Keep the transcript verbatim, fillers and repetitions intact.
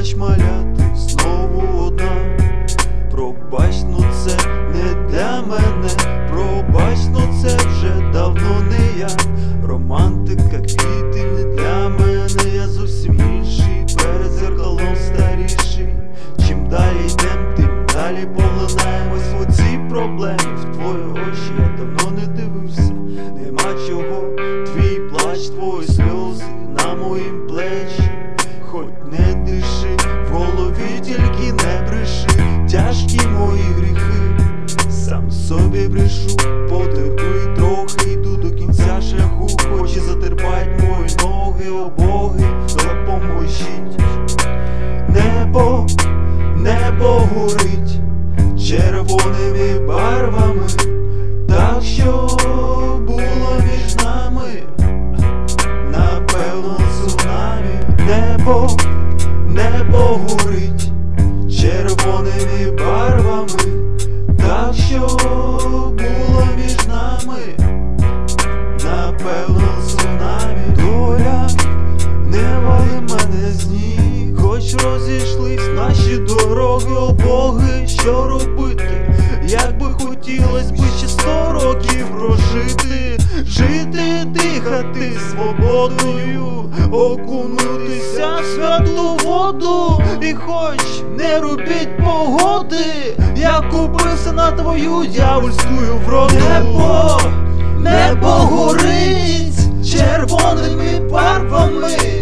Пробач, маля, ти знову одна. Пробач, ну це не для мене. Пробач, ну це вже давно не я. Романтика, квіти не для мене. Я зовсім інший, перед зеркалом старіший. Чим далі йдем, тим далі поглинаємось в оці проблеми. В твої очі я давно не дивився. Нема чого, твій плач, твої сльози на моїм плечі. Хоть не диши, в голові тільки не бреши. Тяжкі мої гріхи, сам собі брешу. Потерпи трохи, йду до кінця шляху. Очі затерпать мої ноги, о боги, допоможіть. Небо, небо горить червоними барвами. Так що було між нами, напевно, цунамі. Небо, небо горить червоними барвами. Так що було між нами, напевно, цунамі. Доля, не вали мене з ніг, хоч розійшлись наші дороги, о боги, що робити? Як би хотілось би ще сто років прожити, жити, дихати свободою, окунутися в світлу воду. І хоч не робіть погоди, я купився на твою дявольську вроду. Небо, небо горить червоними барвами.